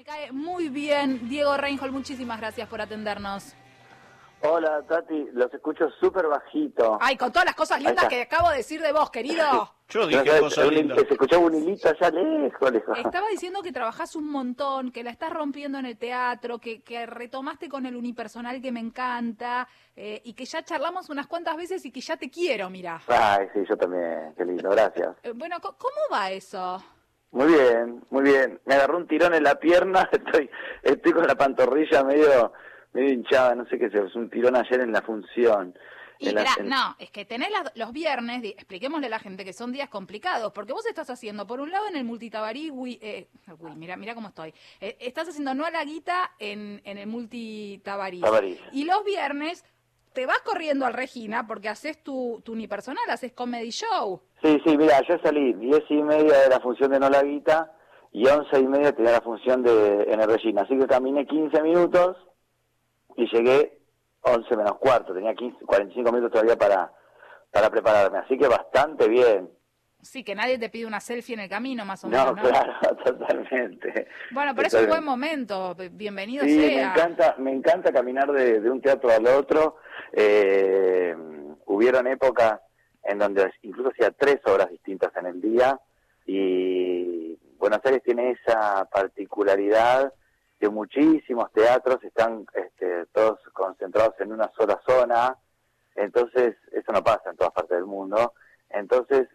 cae muy bien. Diego Reinhold, muchísimas gracias por atendernos. Hola, Tati, los escucho súper bajito. Ay, con todas las cosas lindas que acabo de decir de vos, querido. Yo dije cosas lindas. Se escuchaba un hilito allá lejos. Estaba diciendo que trabajás un montón, que la estás rompiendo en el teatro, que retomaste con el unipersonal que me encanta, y que ya charlamos unas cuantas veces y que ya te quiero, mirá. Ay, sí, yo también, qué lindo, gracias. Bueno, ¿cómo va eso? Muy bien, muy bien. Me agarró un tirón en la pierna, estoy con la pantorrilla medio hinchada, no sé qué es un tirón ayer en la función. Y no, es que tenés los viernes, expliquémosle a la gente que son días complicados, porque vos estás haciendo, por un lado en el Multitabarí, mira cómo estoy, estás haciendo No a la Guita en el Multitabarí. Y los viernes te vas corriendo al Regina porque haces tu unipersonal, haces comedy show. Sí, mira, yo salí 10:30 de la función de No la Guita y 11:30 tenía la función en el Regina, así que caminé 15 minutos y llegué 11 menos cuarto, tenía 45 minutos todavía para prepararme, así que bastante bien. Sí, que nadie te pide una selfie en el camino, más o menos, ¿no? Claro, totalmente. Bueno, pero es un buen momento, bienvenido sí, sea. Me encanta caminar de un teatro al otro. Hubieron épocas en donde incluso hacía 3 obras distintas en el día, y Buenos Aires tiene esa particularidad que muchísimos teatros están todos concentrados en una sola zona, entonces eso no pasa en todas partes del mundo, entonces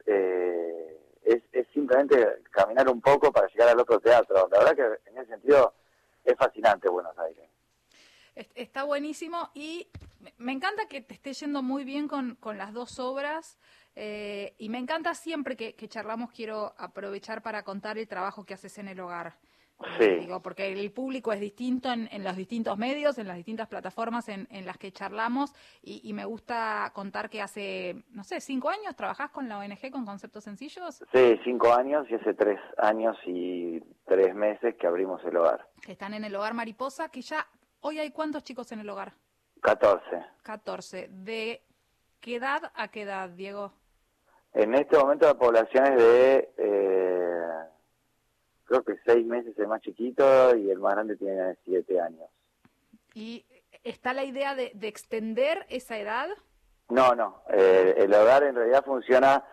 es simplemente caminar un poco para llegar al otro teatro. La verdad que en ese sentido es fascinante Buenos Aires. Está buenísimo y me encanta que te esté yendo muy bien con las dos obras, y me encanta siempre que charlamos, quiero aprovechar para contar el trabajo que haces en el hogar. Sí. Porque el público es distinto en los distintos medios, en las distintas plataformas en las que charlamos, y me gusta contar que hace, no sé, 5 años trabajás con la ONG con Conceptos Sencillos. Sí, 5 años, y hace 3 años y 3 meses que abrimos el hogar. Que están en el Hogar Mariposa, que ya hoy hay ¿cuántos chicos en el hogar? 14. 14. ¿De qué edad a qué edad, Diego? En este momento la población es de... creo que 6 meses el más chiquito y el más grande tiene 7 años. ¿Y está la idea de extender esa edad? No, el hogar en realidad funciona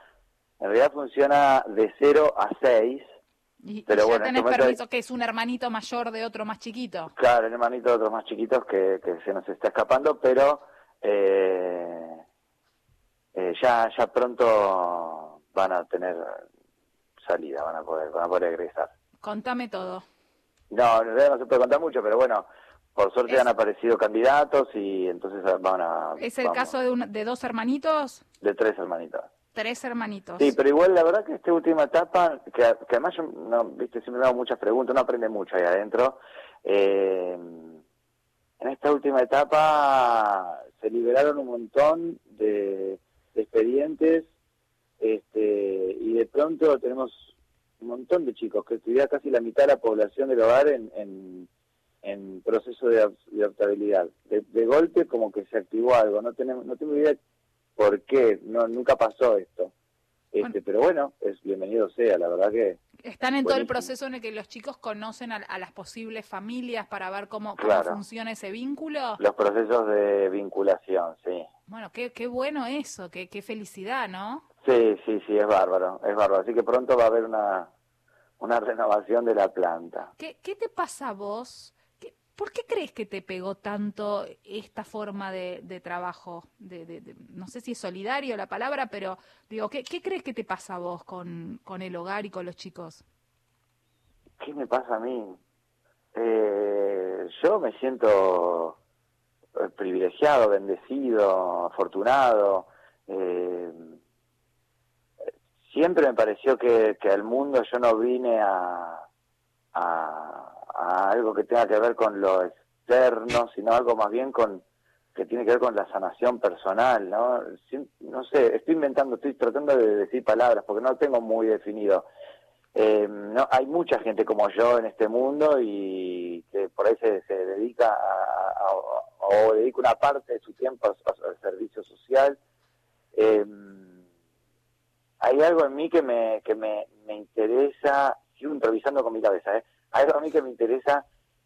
de 0 a 6. Pero ya tenés permiso, que es un hermanito mayor de otro más chiquito. Claro, el hermanito de otros más chiquitos que se nos está escapando, pero ya pronto van a tener salida, van a poder egresar. Contame todo. No, en realidad no se puede contar mucho, pero bueno, por suerte han aparecido candidatos y entonces van a... ¿Es el caso de 2 hermanitos? De 3 hermanitos. 3 hermanitos. Sí, pero igual la verdad que esta última etapa, que además yo, siempre me hago muchas preguntas, uno aprende mucho ahí adentro. En esta última etapa se liberaron un montón de expedientes, y de pronto tenemos un montón de chicos, que estudia casi la mitad de la población del hogar en proceso de adoptabilidad. De golpe como que se activó algo, no tengo idea por qué, nunca pasó esto. Pero bueno, es bienvenido sea, la verdad que... Están en todo el proceso en el que los chicos conocen a las posibles familias para ver cómo funciona ese vínculo. Los procesos de vinculación, sí. Bueno, qué bueno eso, qué felicidad, ¿no? Sí, es bárbaro. Así que pronto va a haber una renovación de la planta. ¿Qué te pasa a vos? ¿Por qué crees que te pegó tanto esta forma de trabajo? No sé si es solidario la palabra, pero digo, ¿qué crees que te pasa a vos con el hogar y con los chicos? ¿Qué me pasa a mí? Yo me siento privilegiado, bendecido, afortunado. Siempre me pareció que al mundo yo no vine a algo que tenga que ver con lo externo, sino algo más bien que tiene que ver con la sanación personal, ¿no? No sé, estoy tratando de decir palabras porque no lo tengo muy definido. No, hay mucha gente como yo en este mundo y que por ahí se dedica o dedica una parte de su tiempo al servicio social. Hay algo en mí que me interesa, sigo improvisando con mi cabeza, algo a mí que me interesa,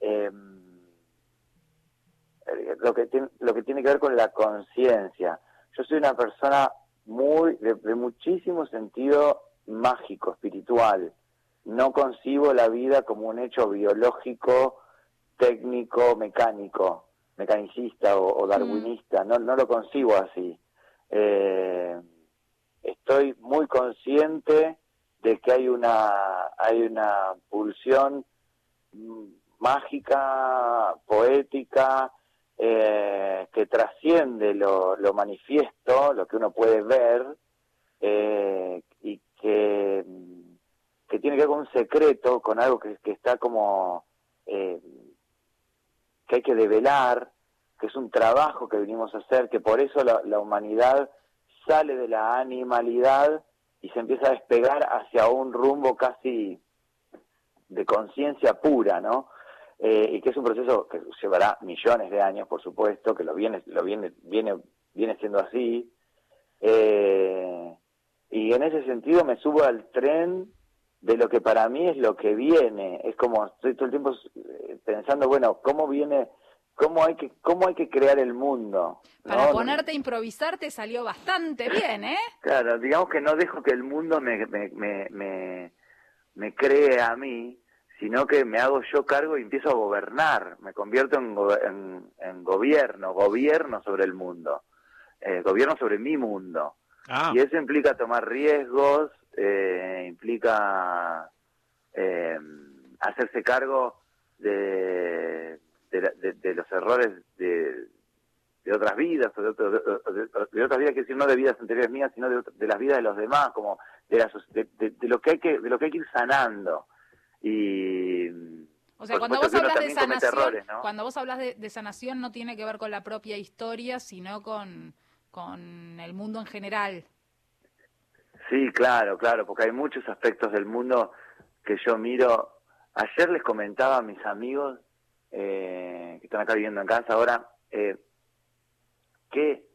lo que tiene que ver con la conciencia. Yo soy una persona de muchísimo sentido mágico, espiritual. No concibo la vida como un hecho biológico, técnico, mecanicista o darwinista. No lo concibo así. Estoy muy consciente de que hay una pulsión mágica, poética, que trasciende lo manifiesto, lo que uno puede ver, y que tiene que ver con un secreto, con algo que está como que hay que develar, que es un trabajo que venimos a hacer, que por eso la humanidad sale de la animalidad y se empieza a despegar hacia un rumbo casi de conciencia pura, ¿no? Y que es un proceso que llevará millones de años, por supuesto, que viene siendo así. Y en ese sentido me subo al tren de lo que para mí es lo que viene. Es como estoy todo el tiempo pensando, bueno, cómo hay que crear el mundo, ¿no? Para ponerte a improvisar te salió bastante bien, ¿eh? Claro, digamos que no dejo que el mundo me cree a mí, sino que me hago yo cargo y empiezo a gobernar, me convierto en gobierno sobre el mundo, gobierno sobre mi mundo. Y eso implica tomar riesgos, implica hacerse cargo de los errores de otras vidas, o de otras vidas, que decir, no de vidas anteriores mías, sino de las vidas de los demás, como de lo que hay que ir sanando. Y o sea, cuando vos hablas de sanación, errores, ¿no? cuando vos hablas de sanación no tiene que ver con la propia historia, sino con el mundo en general. Sí, claro, porque hay muchos aspectos del mundo que yo miro. Ayer les comentaba a mis amigos que están acá viviendo en casa ahora, qué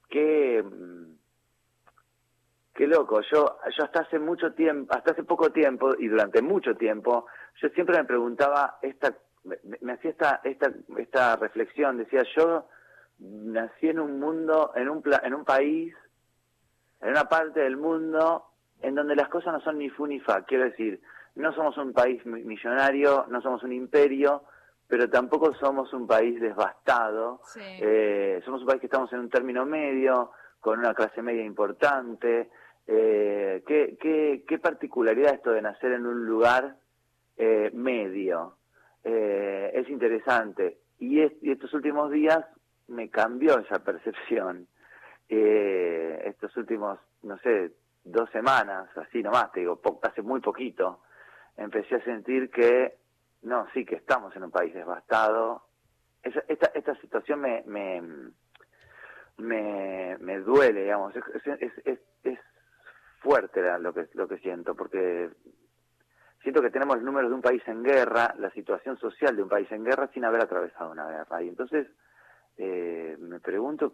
loco. Yo hasta hace poco tiempo y durante mucho tiempo, yo siempre me preguntaba me hacía esta reflexión. Decía, yo nací en un mundo, en un país, en una parte del mundo en donde las cosas no son ni fu ni fa. Quiero decir, no somos un país millonario, no somos un imperio, pero tampoco somos un país devastado. Sí. Somos un país que estamos en un término medio, con una clase media importante. ¿Qué particularidad esto de nacer en un lugar medio? Es interesante. Y estos últimos días me cambió esa percepción. Estos últimos, no sé, 2 semanas, así nomás, te digo, hace muy poquito, empecé a sentir que que estamos en un país devastado. Esta situación me duele, digamos. Es fuerte lo que siento, porque siento que tenemos los números de un país en guerra, la situación social de un país en guerra sin haber atravesado una guerra. Y entonces me pregunto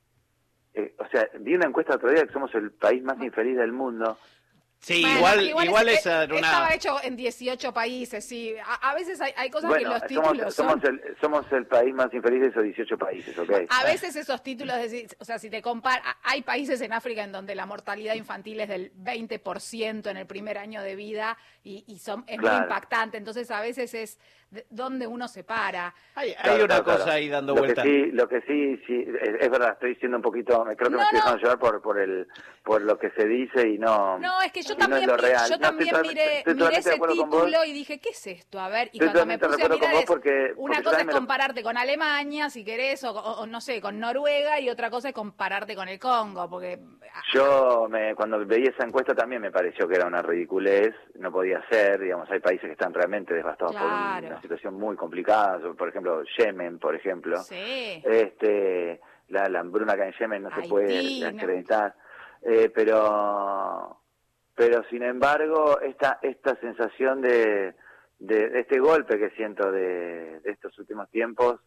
vi una encuesta otro día que somos el país más infeliz del mundo. Sí, bueno, igual esa era una... Estaba hecho en 18 países, sí. A veces hay cosas que los títulos somos el país más infeliz de esos 18 países, ¿ok? A veces esos títulos, o sea, si te comparas, hay países en África en donde la mortalidad infantil es del 20% en el primer año de vida y es claro, muy impactante. Entonces a veces es donde uno se para. Hay una cosa ahí dando vueltas. Lo que sí, es verdad, estoy diciendo un poquito, creo que me estoy dejando llevar por lo que se dice y no... No, es que yo también miré ese título y dije, ¿qué es esto? A ver, y cuando me puse a mirar una cosa es compararte con Alemania, si querés, o no sé, con Noruega, y otra cosa es compararte con el Congo, porque... Cuando veí esa encuesta también me pareció que era una ridiculez, no podía ser, digamos, hay países que están realmente devastados por una situación muy complicada, por ejemplo, Yemen, por ejemplo. Sí. La hambruna acá en Yemen no se puede acreditar, pero sin embargo esta sensación de este golpe que siento de estos últimos tiempos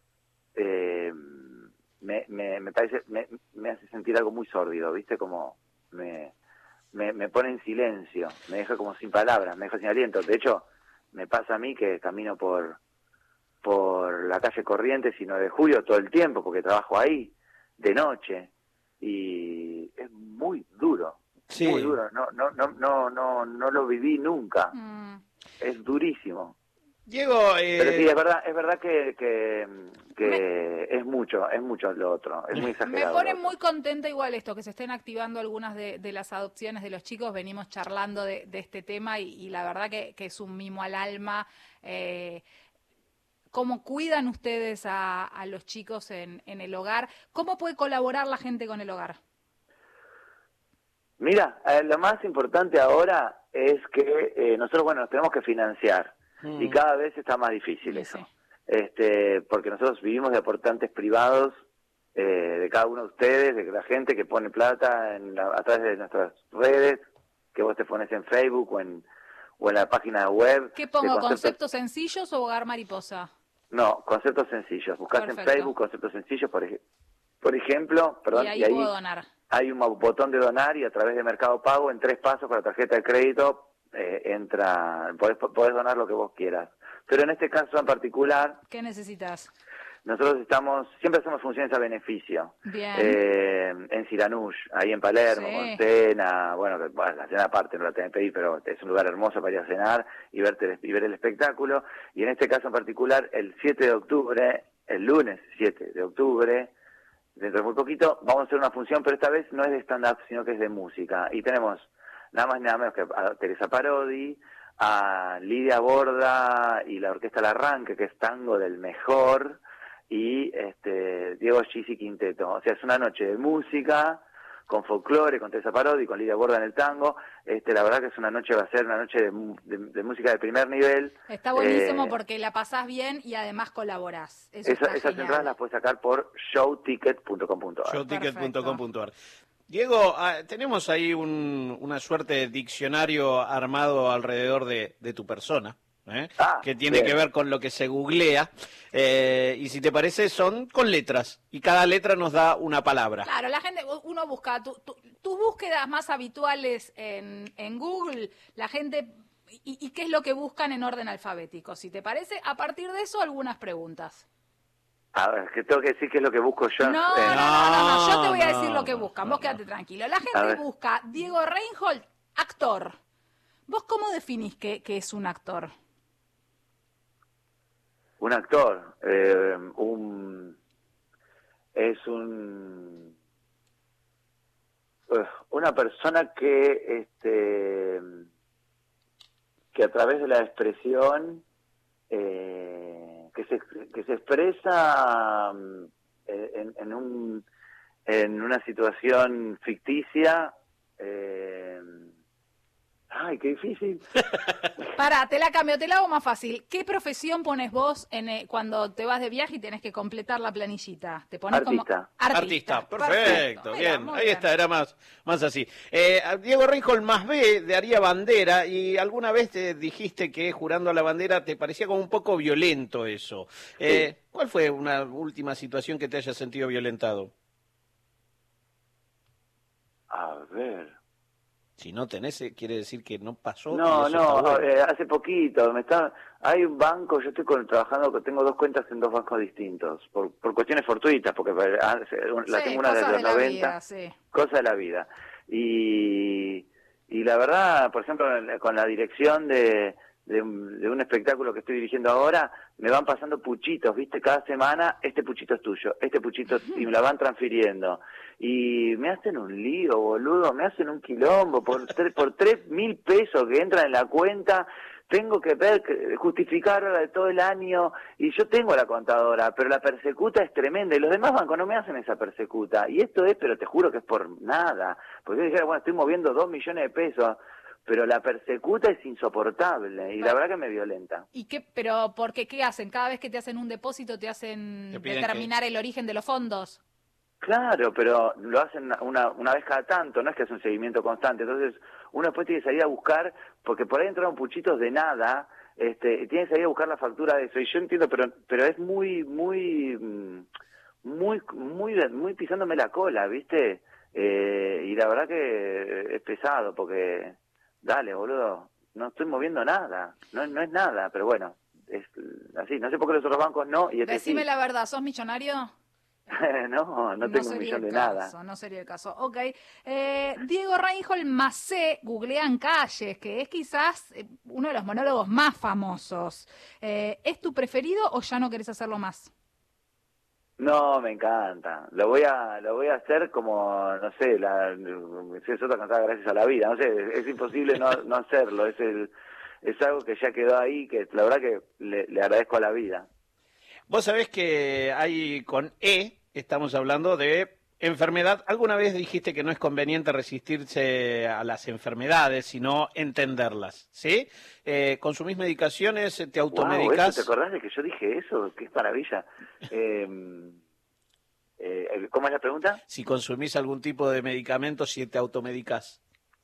me parece, me hace sentir algo muy sórdido, ¿viste? Como me pone en silencio, me deja como sin palabras, me deja sin aliento. De hecho, me pasa a mí que camino por la calle Corrientes y 9 de Julio todo el tiempo, porque trabajo ahí, de noche, y es muy duro, Sí. muy duro, no lo viví nunca, es durísimo. Diego, Pero sí, es verdad que es mucho lo otro, es muy Me exagerado. pone lo otro. muy contenta igual esto, que se estén activando algunas de las adopciones de los chicos. Venimos charlando de este tema y la verdad que es un mimo al alma. ¿Cómo cuidan ustedes a los chicos en el hogar? ¿Cómo puede colaborar la gente con el hogar? Mira, lo más importante ahora es que nosotros, bueno, nos tenemos que financiar y cada vez está más difícil eso. Porque nosotros vivimos de aportantes privados de cada uno de ustedes, de la gente que pone plata a través de nuestras redes, que vos te pones en Facebook o en la página web. ¿Qué pongo, conceptos sencillos o Hogar Mariposa? No, conceptos sencillos. Buscás Perfecto. en Facebook conceptos sencillos, por ejemplo, perdón, y ahí puedo donar. Hay un botón de donar y a través de Mercado Pago, en 3 pasos con la tarjeta de crédito, podés donar lo que vos quieras. Pero en este caso en particular, ¿qué necesitas? nosotros siempre hacemos funciones a beneficio. Bien. En Siranush, ahí en Palermo, Sí. con cena, la cena aparte no la tenés que pedir, pero es un lugar hermoso para ir a cenar y ver el espectáculo. Y en este caso en particular, el 7 de octubre, el lunes 7 de octubre, dentro de muy poquito, vamos a hacer una función, pero esta vez no es de stand-up, sino que es de música. Y tenemos nada más y nada menos que a Teresa Parodi, a Lidia Borda y la Orquesta El Arranque, que es tango del mejor, y Diego Gisi Quinteto. O sea, es una noche de música, con folclore, con Teresa Parodi, con Lidia Borda en el tango. La verdad que es una noche, va a ser una noche de música de primer nivel. Está buenísimo porque la pasás bien y además colaborás. Esas entradas las puedes sacar por showticket.com.ar. Showticket.com.ar. Diego, tenemos ahí una suerte de diccionario armado alrededor de tu persona, que tiene bien. que ver con lo que se googlea, y si te parece son con letras, y cada letra nos da una palabra. Claro, la gente, uno busca tus búsquedas más habituales en Google, la gente, y qué es lo que buscan en orden alfabético. Si te parece, a partir de eso, algunas preguntas. A ver, que tengo que decir qué es lo que busco yo. No, yo te voy a decir lo que buscan, vos quédate tranquilo. La gente busca Diego Reinhold, actor. ¿Vos cómo definís que es un actor? Un actor, una persona que a través de la expresión que se expresa en una situación ficticia. Ay, qué difícil. Pará, te la cambio, te la hago más fácil. ¿Qué profesión pones vos cuando te vas de viaje y tenés que completar la planillita? ¿Te pones Artista. como Artista, perfecto, Mira, bien. muy Ahí bien. está, era más así. Diego Reinhold más B de Haría Bandera, y alguna vez te dijiste que jurando a la bandera te parecía como un poco violento eso. Sí. ¿Cuál fue una última situación que te haya sentido violentado? A ver. Si no tenés, quiere decir que no pasó. No, y eso está bueno. hace poquito. Hay un banco, yo estoy trabajando, tengo 2 cuentas en 2 bancos distintos, por cuestiones fortuitas, porque la tengo una desde los 90, vida, sí. cosa de la vida. Y la verdad, por ejemplo, con la dirección de un espectáculo que estoy dirigiendo ahora, me van pasando puchitos, ¿viste? Cada semana, este puchito es tuyo, este puchito, y me la van transfiriendo. Y me hacen un lío, boludo, me hacen un quilombo por 3.000 pesos que entran en la cuenta. Tengo que justificar de todo el año, y yo tengo la contadora, pero la persecuta es tremenda, y los demás bancos no me hacen esa persecuta. Y esto pero te juro que es por nada. Porque yo dijera, bueno, estoy moviendo 2 millones de pesos, pero la persecuta es insoportable, y la verdad que me violenta. ¿Y pero por qué hacen? Cada vez que te hacen un depósito te hacen Te piden determinar el origen de los fondos. Claro, pero lo hacen una vez cada tanto, no es que es un seguimiento constante. Entonces, uno después tiene que salir a buscar, porque por ahí entraron puchitos de nada, y tiene que salir a buscar la factura de eso. Y yo entiendo, pero es muy pisándome la cola, ¿viste? Y la verdad que es pesado, porque dale, boludo, no estoy moviendo nada, no es nada, pero bueno, es así, no sé por qué los otros bancos no, y Decime sí. la verdad, ¿sos millonario? No tengo un millón de nada. No sería el caso. Ok. Diego Reinhold Macé, googlean calles, que es quizás uno de los monólogos más famosos. ¿Es tu preferido o ya no querés hacerlo más? No, me encanta. Lo voy a hacer como, no sé, si es otra cantada gracias a la vida. No sé, es imposible no hacerlo. Es algo que ya quedó ahí, que la verdad que le agradezco a la vida. Vos sabés que hay con estamos hablando de enfermedad. Alguna vez dijiste que no es conveniente resistirse a las enfermedades, sino entenderlas, ¿sí? ¿Consumís medicaciones? ¿Te Wow, ¿eso te automedicás? acordás de que yo dije eso? ¡Qué maravilla! ¿Cómo es la pregunta? Si consumís algún tipo de medicamento, si te automedicás.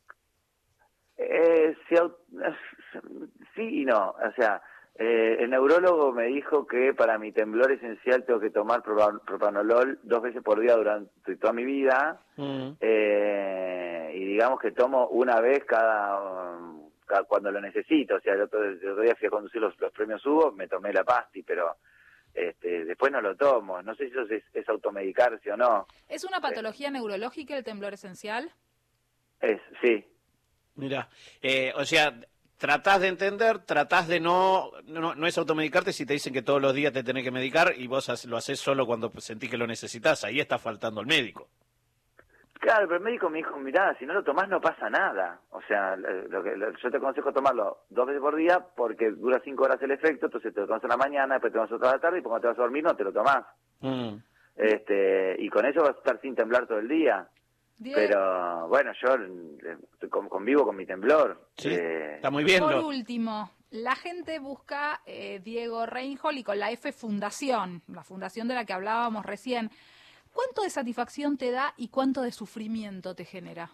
Eh, si au- sí y no, o sea, el neurólogo me dijo que para mi temblor esencial tengo que tomar propranolol 2 veces por día durante toda mi vida, Mm. y digamos que tomo una vez cada cuando lo necesito. O sea, el otro día fui a conducir los premios Hugo, me tomé la pasti, pero después no lo tomo. No sé si eso es automedicarse o no. ¿Es una patología neurológica el temblor esencial? Sí. Mira, o sea, tratás de entender, tratás de no es automedicarte si te dicen que todos los días te tenés que medicar y vos lo haces solo cuando sentís que lo necesitas, ahí está faltando el médico. Claro, pero el médico me dijo, mirá, si no lo tomás no pasa nada. O sea, yo te aconsejo tomarlo 2 veces por día porque dura 5 horas el efecto, entonces te lo tomas en la mañana, después te tomas otra a la tarde y cuando te vas a dormir no te lo tomás. Mm. Y con eso vas a estar sin temblar todo el día. Pero bueno, yo convivo con mi temblor. Sí, está muy bien. Por último, la gente busca Diego Reinhold y con la F Fundación, la fundación de la que hablábamos recién. ¿Cuánto de satisfacción te da y cuánto de sufrimiento te genera?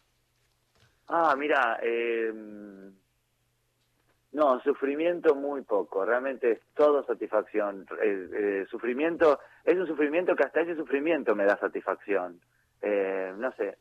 Mira, no, sufrimiento muy poco, realmente es todo satisfacción. Sufrimiento, es un sufrimiento que hasta ese sufrimiento me da satisfacción. No sé,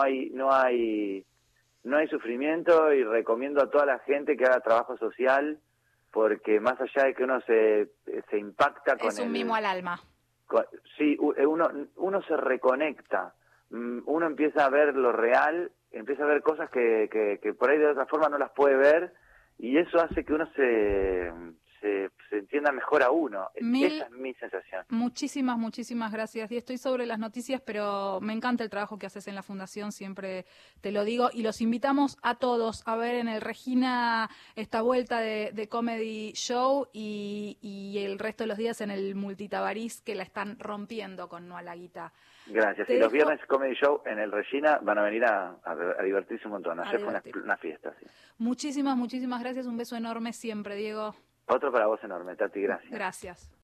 no hay sufrimiento, y recomiendo a toda la gente que haga trabajo social, porque más allá de que uno se impacta con Es un mimo al alma. sí, uno se reconecta, uno empieza a ver lo real, empieza a ver cosas que por ahí de otra forma no las puede ver, y eso hace que uno se entienda mejor a uno. Esa es mi sensación. Muchísimas gracias. Y estoy sobre las noticias, pero me encanta el trabajo que haces en la Fundación, siempre te lo digo. Y los invitamos a todos a ver en el Regina esta vuelta de Comedy Show y el resto de los días en el Multitabarís, que la están rompiendo con No a la Guita. Gracias. Y los viernes Comedy Show en el Regina van a venir a divertirse un montón. Ayer fue una fiesta. Sí. Muchísimas gracias. Un beso enorme siempre, Diego. Otro para vos enorme, Tati. Gracias. Gracias.